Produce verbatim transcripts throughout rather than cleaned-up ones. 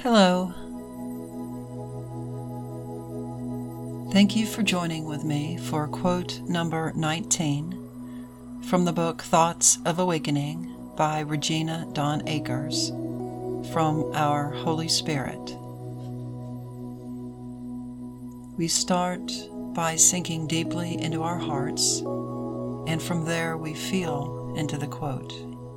Hello. Thank you for joining with me for quote number nineteen from the book Thoughts of Awakening by Regina Dawn Akers from Our Holy Spirit. We start by sinking deeply into our hearts, and from there we feel into the quote.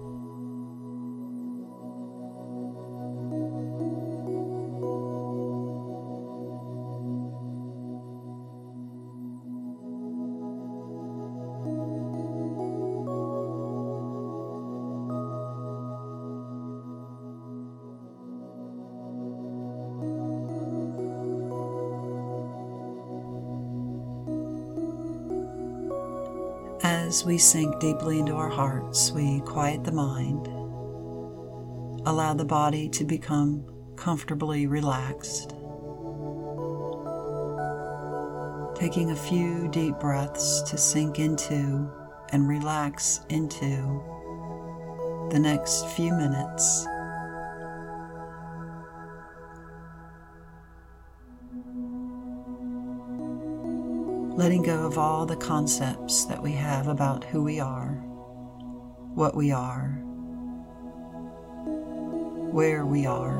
As we sink deeply into our hearts, we quiet the mind, allow the body to become comfortably relaxed, taking a few deep breaths to sink into and relax into the next few minutes. Letting go of all the concepts that we have about who we are, what we are, where we are.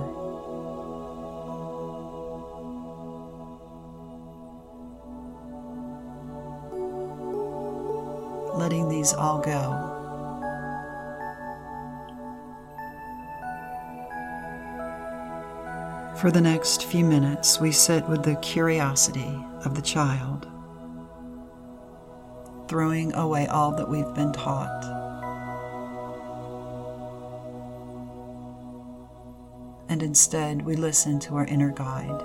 Letting these all go. For the next few minutes, we sit with the curiosity of the child, throwing away all that we've been taught. And instead, we listen to our inner guide.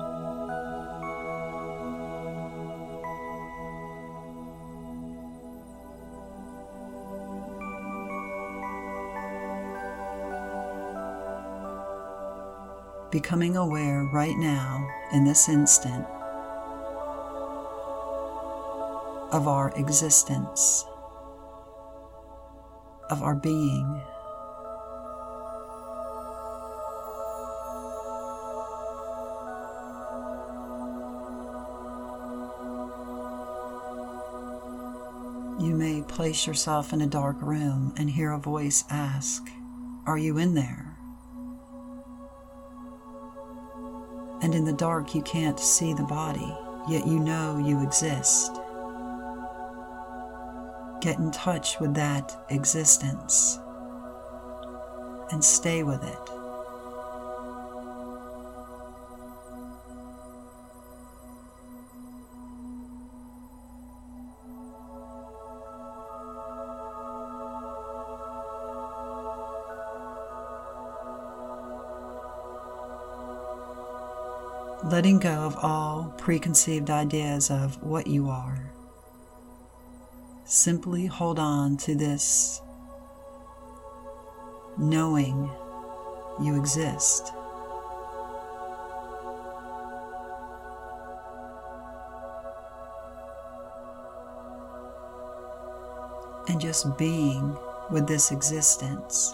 Becoming aware right now, in this instant, of our existence, of our being. You may place yourself in a dark room and hear a voice ask, "Are you in there?" And in the dark you can't see the body, yet you know you exist. Get in touch with that existence and stay with it. Letting go of all preconceived ideas of what you are. Simply hold on to this knowing you exist. And just being with this existence.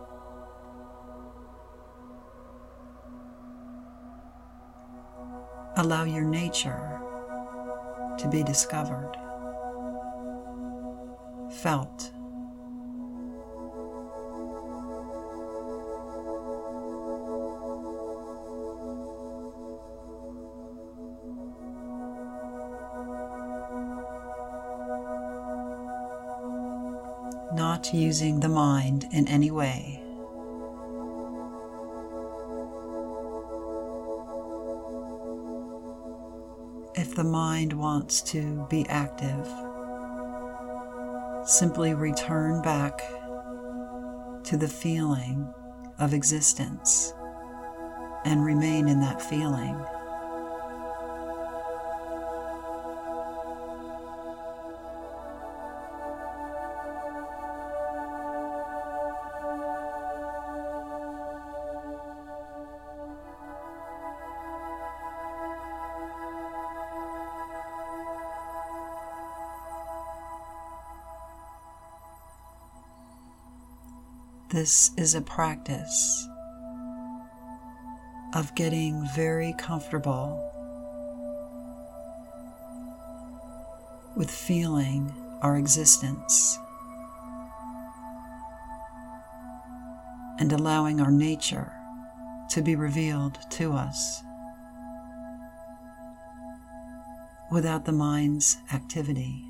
Allow your nature to be discovered, felt. Not using the mind in any way. If the mind wants to be active, simply return back to the feeling of existence and remain in that feeling. This is a practice of getting very comfortable with feeling our existence and allowing our nature to be revealed to us without the mind's activity.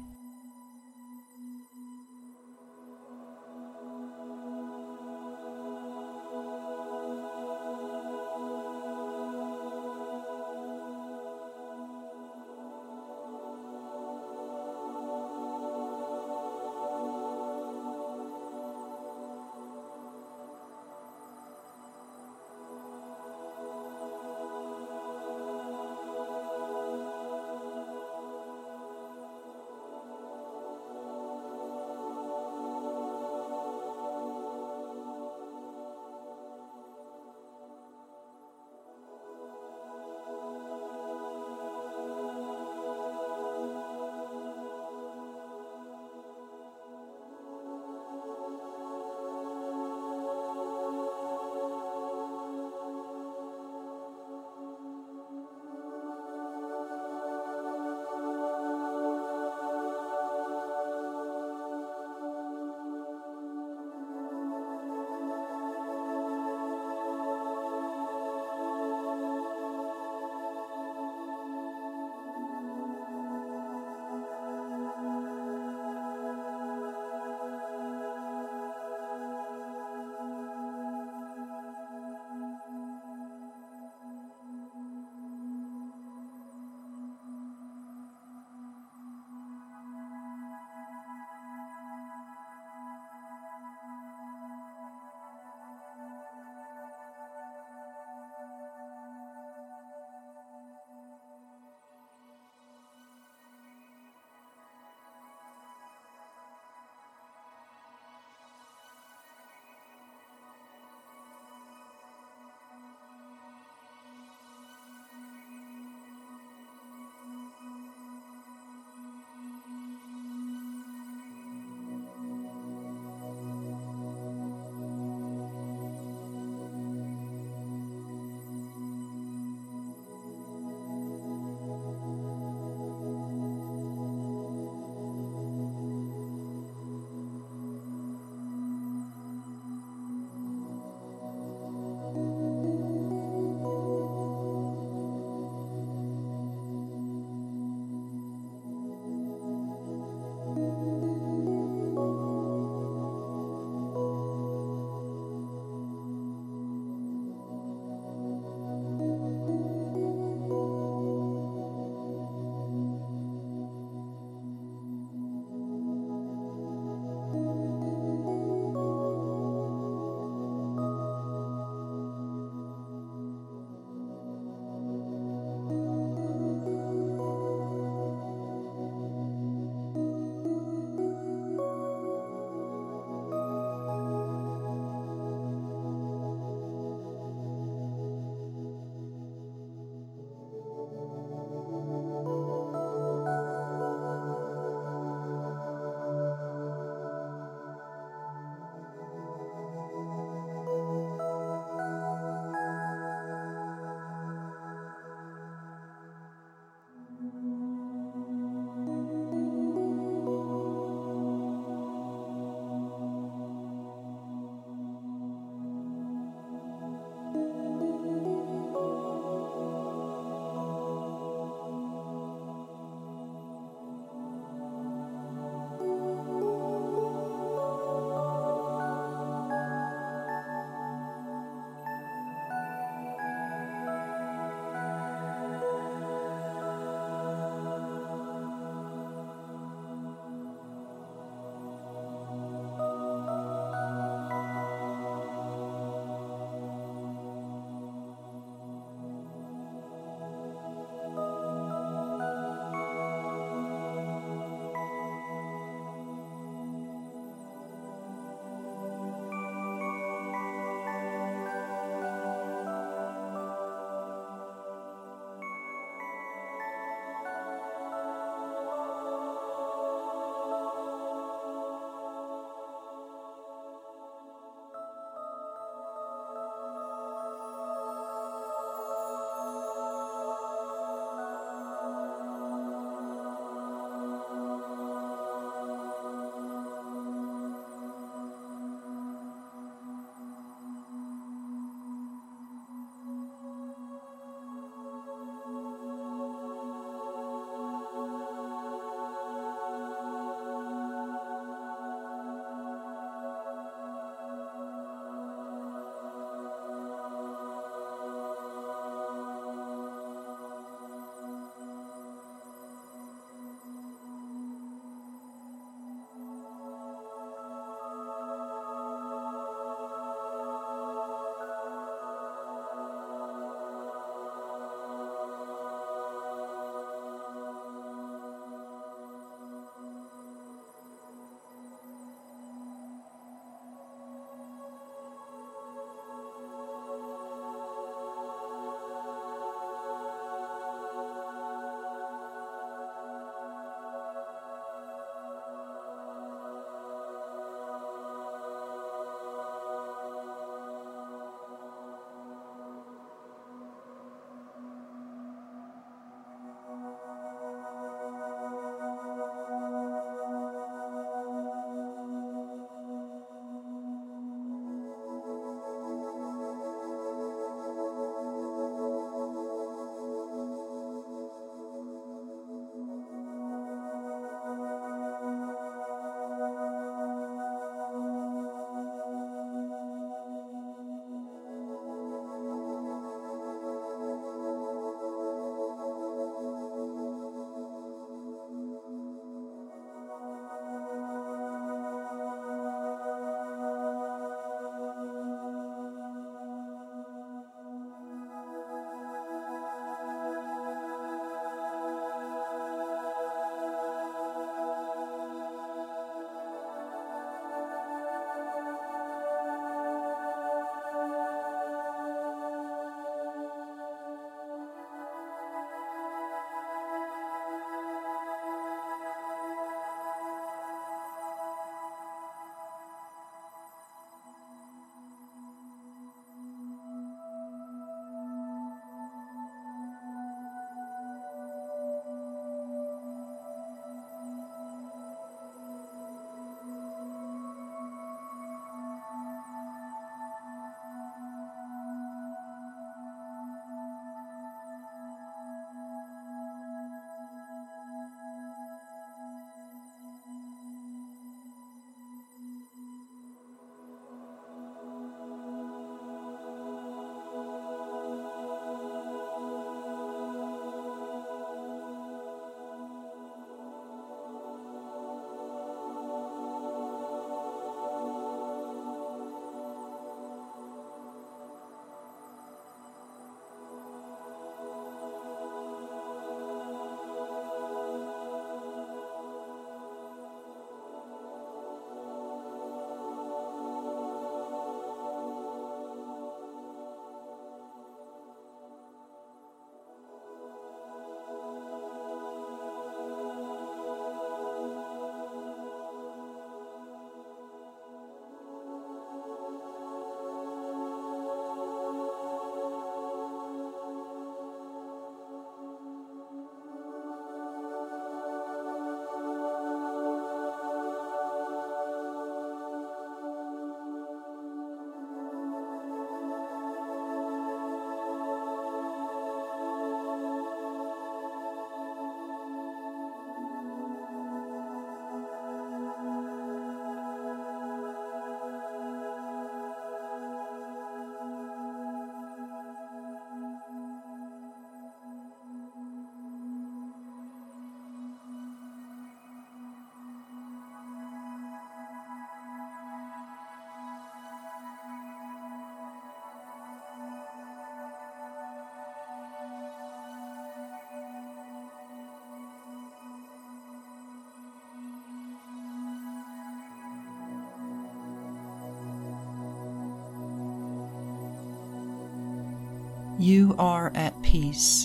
You are at peace.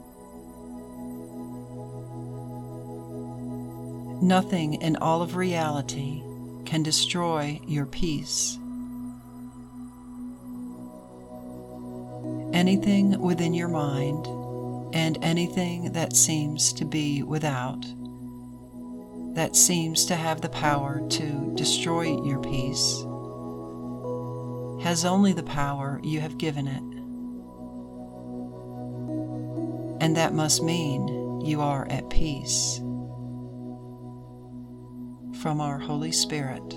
Nothing in all of reality can destroy your peace. Anything within your mind and anything that seems to be without, that seems to have the power to destroy your peace, has only the power you have given it. And that must mean you are at peace. From our Holy Spirit.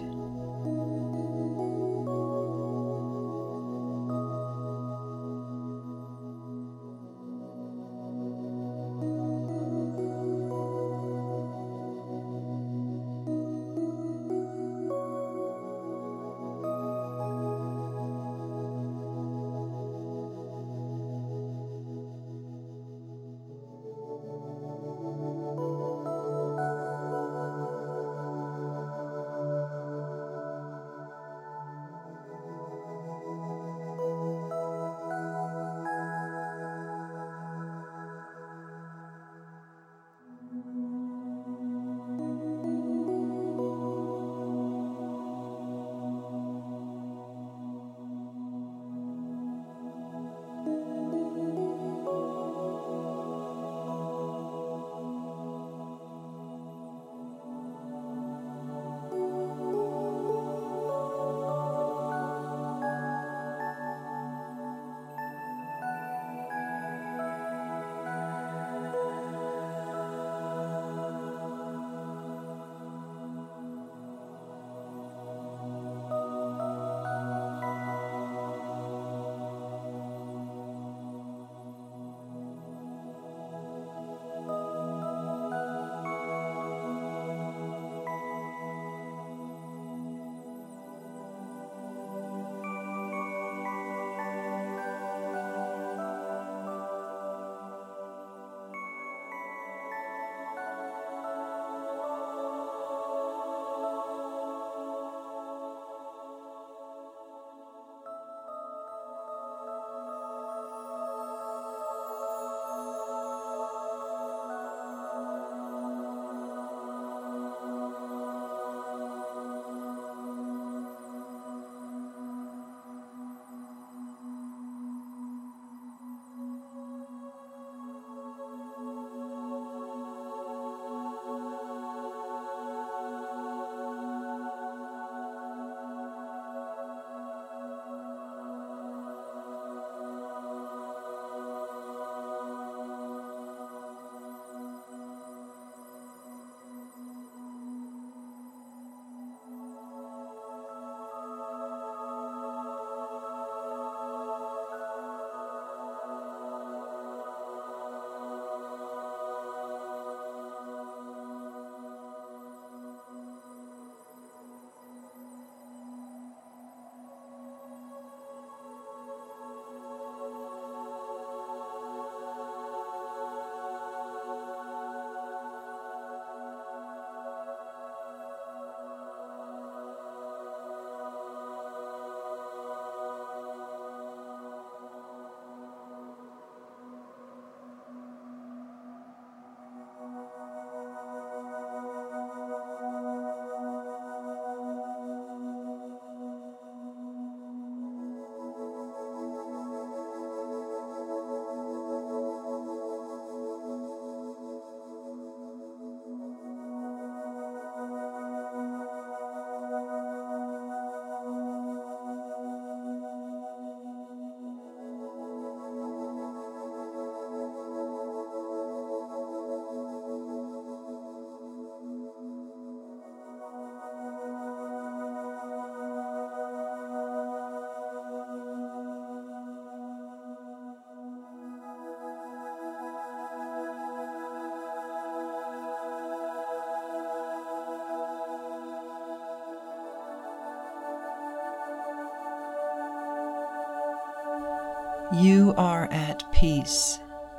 You are at peace.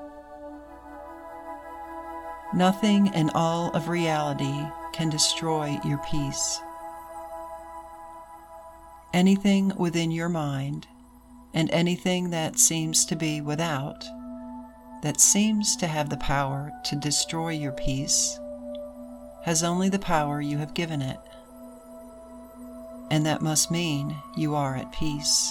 Nothing in all of reality can destroy your peace. Anything within your mind And anything that seems to be without, that seems to have the power to destroy your peace, has only the power you have given it. And that must mean you are at peace.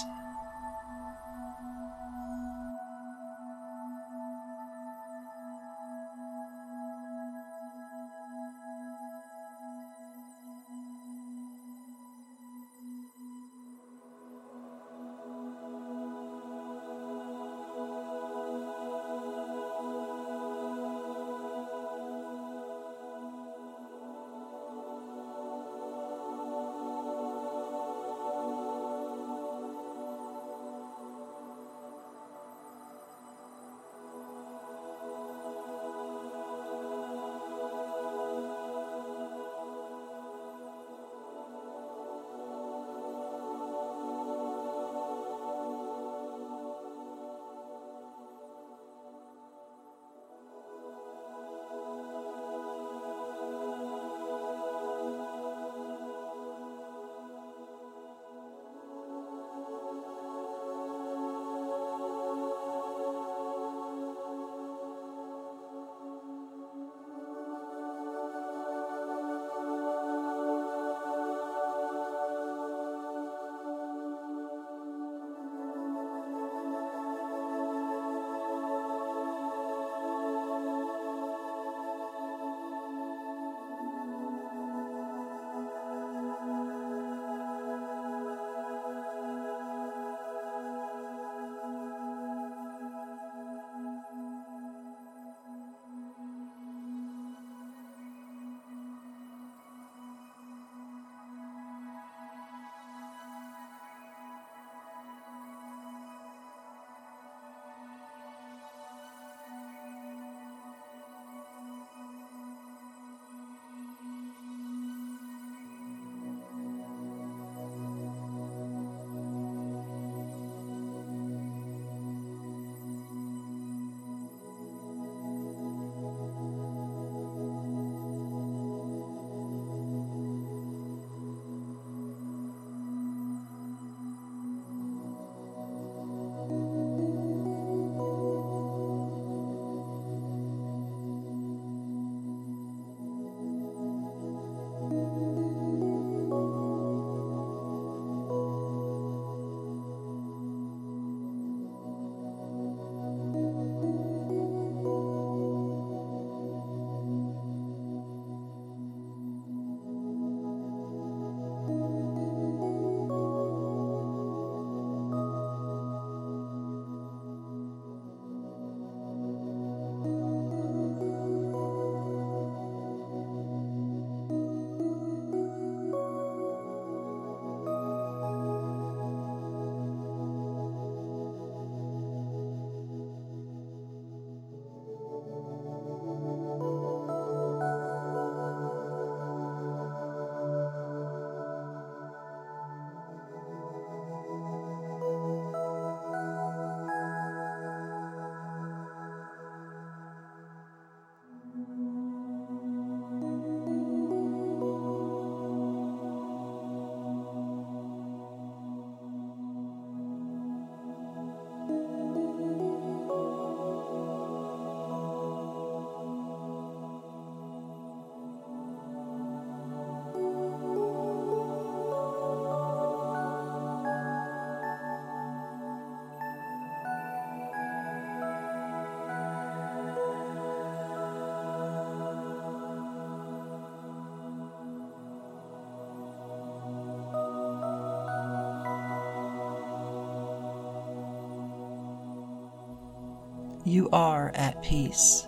You are at peace.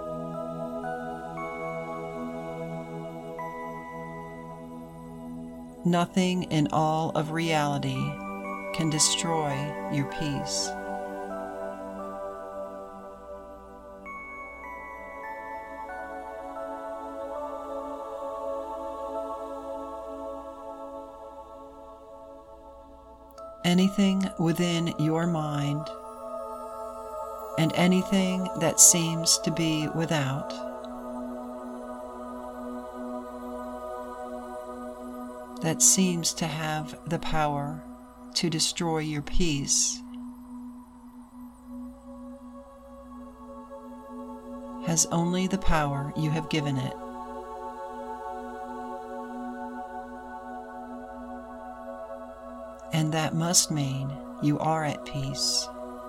Nothing in all of reality can destroy your peace. Anything within your mind and anything that seems to be without that seems to have the power to destroy your peace has only the power you have given it. And that must mean you are at peace.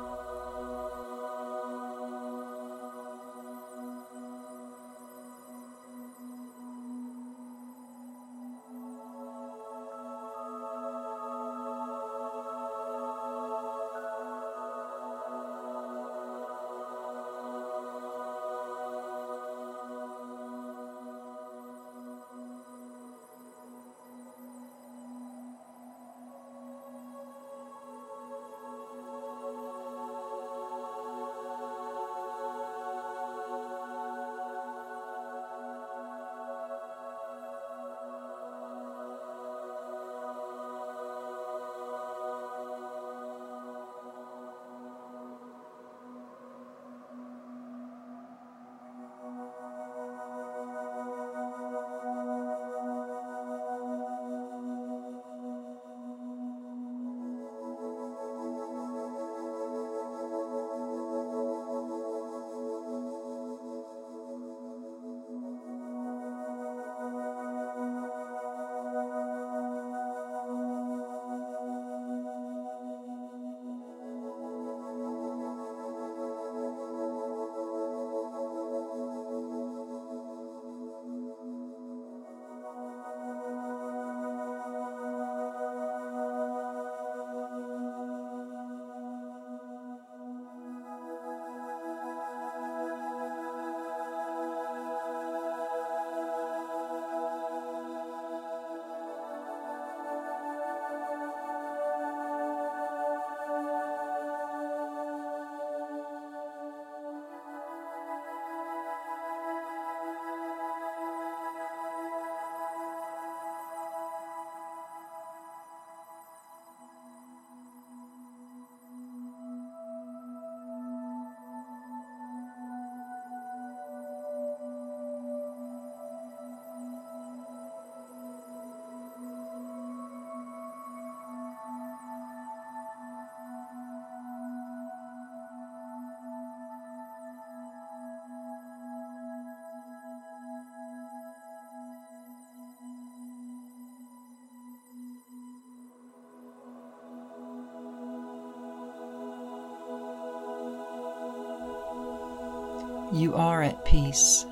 You are at peace.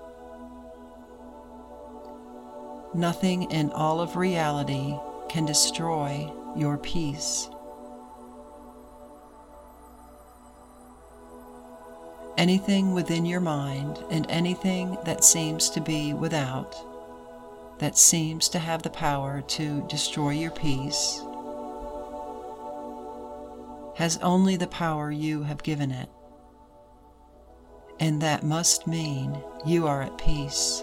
Nothing in all of reality can destroy your peace. Anything within your mind and anything that seems to be without, that seems to have the power to destroy your peace, has only the power you have given it. And that must mean you are at peace.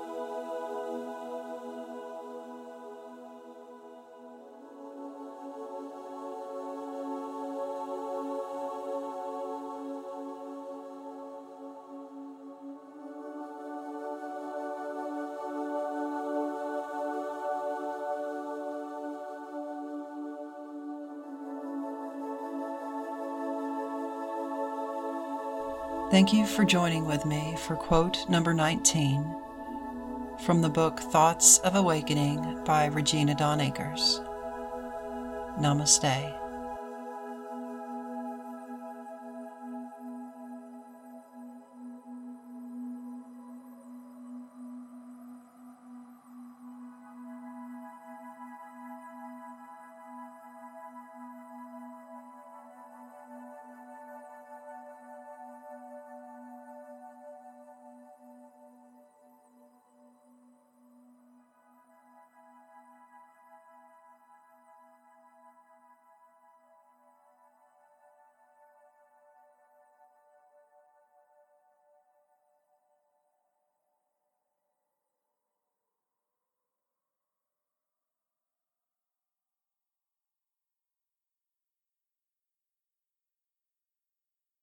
Thank you for joining with me for quote number nineteen from the book Thoughts of Awakening by Regina Dawn Akers. Namaste.